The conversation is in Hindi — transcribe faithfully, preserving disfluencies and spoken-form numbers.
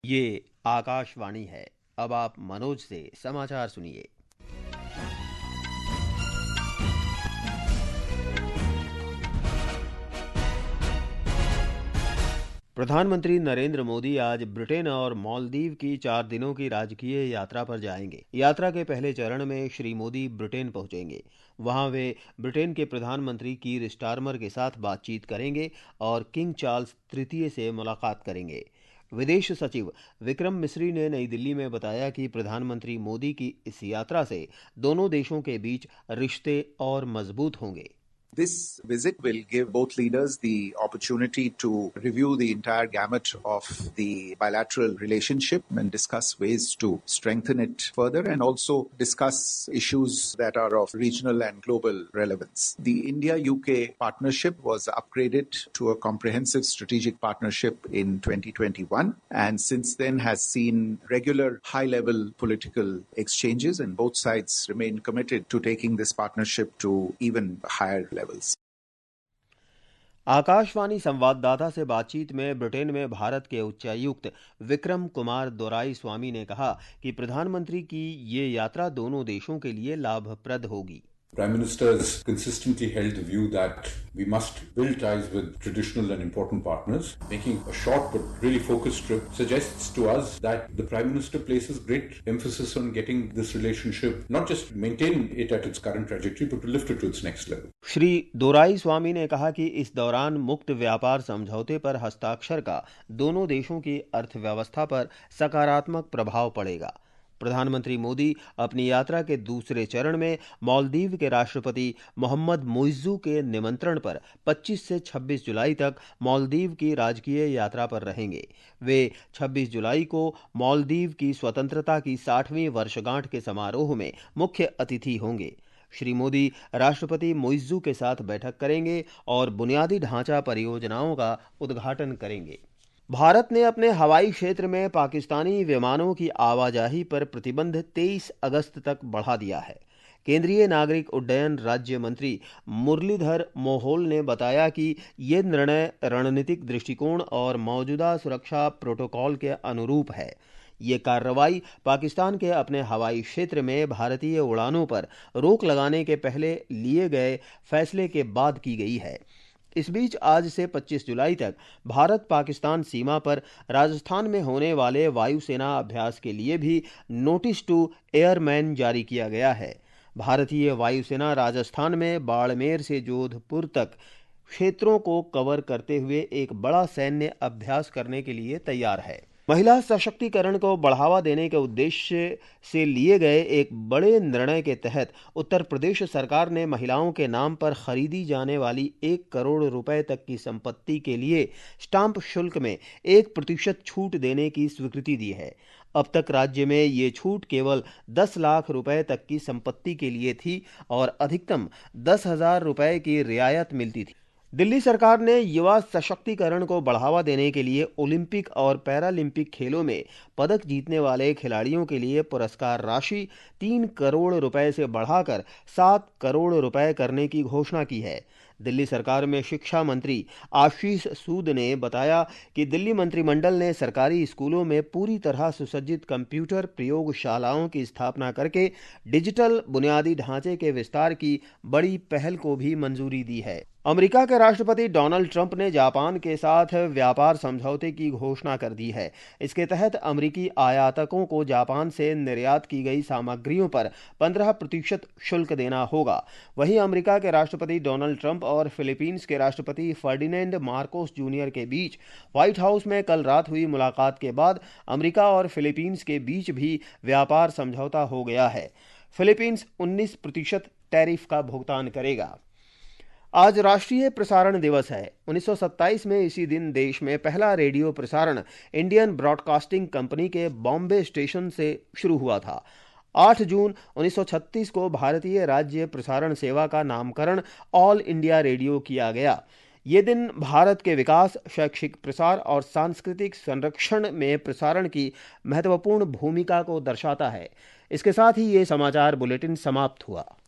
ये आकाशवाणी है। अब आप मनोज से समाचार सुनिए। प्रधानमंत्री नरेंद्र मोदी आज ब्रिटेन और मालदीव की चार दिनों की राजकीय यात्रा पर जाएंगे। यात्रा के पहले चरण में श्री मोदी ब्रिटेन पहुंचेंगे। वहां वे ब्रिटेन के प्रधानमंत्री कीर स्टारमर के साथ बातचीत करेंगे और किंग चार्ल्स तृतीय से मुलाकात करेंगे। विदेश सचिव विक्रम मिस्री ने नई दिल्ली में बताया कि प्रधानमंत्री मोदी की इस यात्रा से दोनों देशों के बीच रिश्ते और मजबूत होंगे। This visit will give both leaders the opportunity to review the entire gamut of the bilateral relationship and discuss ways to strengthen it further, and also discuss issues that are of regional and global relevance. The India-U K partnership was upgraded to a comprehensive strategic partnership in twenty twenty-one, and since then has seen regular high-level political exchanges, and both sides remain committed to taking this partnership to even higher levels. Akashvani संवाददाता से बातचीत में ब्रिटेन में भारत के उच्चायुक्त विक्रम कुमार दोराई स्वामी ने कहा कि प्रधानमंत्री की ये यात्रा दोनों देशों के लिए लाभप्रद होगी। Prime Minister has consistently held the view that we must build ties with traditional and important partners. Making a short but really focused trip suggests to us that the Prime Minister places great emphasis on getting this relationship, not just maintain it at its current trajectory, but to lift it to its next level. Shri Dorai स्वामी ने कहा कि इस दौरान मुक्त व्यापार समझौते पर हस्ताक्षर का दोनों देशों की अर्थव्यवस्था पर सकारात्मक प्रभाव पड़ेगा। प्रधानमंत्री मोदी अपनी यात्रा के दूसरे चरण में मालदीव के राष्ट्रपति मोहम्मद मुइज्जू के निमंत्रण पर पच्चीस से छब्बीस जुलाई तक मालदीव की राजकीय यात्रा पर रहेंगे। वे छब्बीस जुलाई को मालदीव की स्वतंत्रता की साठवीं वर्षगांठ के समारोह में मुख्य अतिथि होंगे। श्री मोदी राष्ट्रपति मुइज्जू के साथ बैठक करेंगे और बुनियादी ढांचा परियोजनाओं का उद्घाटन करेंगे। भारत ने अपने हवाई क्षेत्र में पाकिस्तानी विमानों की आवाजाही पर प्रतिबंध तेईस अगस्त तक बढ़ा दिया है। केंद्रीय नागरिक उड्डयन राज्य मंत्री मुरलीधर मोहोल ने बताया कि ये निर्णय रणनीतिक दृष्टिकोण और मौजूदा सुरक्षा प्रोटोकॉल के अनुरूप है। ये कार्रवाई पाकिस्तान के अपने हवाई क्षेत्र में भारतीय उड़ानों पर रोक लगाने के पहले लिए गए फैसले के बाद की गई है। इस बीच आज से पच्चीस जुलाई तक भारत पाकिस्तान सीमा पर राजस्थान में होने वाले वायुसेना अभ्यास के लिए भी नोटिस टू एयरमैन जारी किया गया है। भारतीय वायुसेना राजस्थान में बाड़मेर से जोधपुर तक क्षेत्रों को कवर करते हुए एक बड़ा सैन्य अभ्यास करने के लिए तैयार है। महिला सशक्तिकरण को बढ़ावा देने के उद्देश्य से लिए गए एक बड़े निर्णय के तहत उत्तर प्रदेश सरकार ने महिलाओं के नाम पर खरीदी जाने वाली एक करोड़ रुपए तक की संपत्ति के लिए स्टाम्प शुल्क में एक प्रतिशत छूट देने की स्वीकृति दी है। अब तक राज्य में ये छूट केवल दस लाख रुपए तक की संपत्ति के लिए थी और अधिकतम दस हजार रुपए की रियायत मिलती थी। दिल्ली सरकार ने युवा सशक्तिकरण को बढ़ावा देने के लिए ओलंपिक और पैरालंपिक खेलों में पदक जीतने वाले खिलाड़ियों के लिए पुरस्कार राशि तीन करोड़ रुपए से बढ़ाकर सात करोड़ रुपए करने की घोषणा की है। दिल्ली सरकार में शिक्षा मंत्री आशीष सूद ने बताया कि दिल्ली मंत्रिमंडल ने सरकारी स्कूलों में पूरी तरह सुसज्जित कंप्यूटर प्रयोगशालाओं की स्थापना करके डिजिटल बुनियादी ढांचे के विस्तार की बड़ी पहल को भी मंजूरी दी है। अमेरिका के राष्ट्रपति डोनाल्ड ट्रंप ने जापान के साथ व्यापार समझौते की घोषणा कर दी है। इसके तहत अमेरिकी आयातकों को जापान से निर्यात की गई सामग्रियों पर पंद्रह प्रतिशत शुल्क देना होगा। वहीं अमेरिका के राष्ट्रपति डोनाल्ड ट्रंप और फिलीपींस के राष्ट्रपति फर्डिनेंड मार्कोस जूनियर के बीच व्हाइट हाउस में कल रात हुई मुलाकात के बाद अमेरिका और फिलीपींस के बीच भी व्यापार समझौता हो गया है। फिलीपींस उन्नीस प्रतिशत टैरिफ का भुगतान करेगा। आज राष्ट्रीय प्रसारण दिवस है। उन्नीस सौ सत्ताईस में इसी दिन देश में पहला रेडियो प्रसारण इंडियन ब्रॉडकास्टिंग कंपनी के बॉम्बे स्टेशन से शुरू हुआ था। आठ जून उन्नीस सौ छत्तीस को भारतीय राज्य प्रसारण सेवा का नामकरण ऑल इंडिया रेडियो किया गया। ये दिन भारत के विकास, शैक्षिक प्रसार और सांस्कृतिक संरक्षण में प्रसारण की महत्वपूर्ण भूमिका को दर्शाता है। इसके साथ ही ये समाचार बुलेटिन समाप्त हुआ।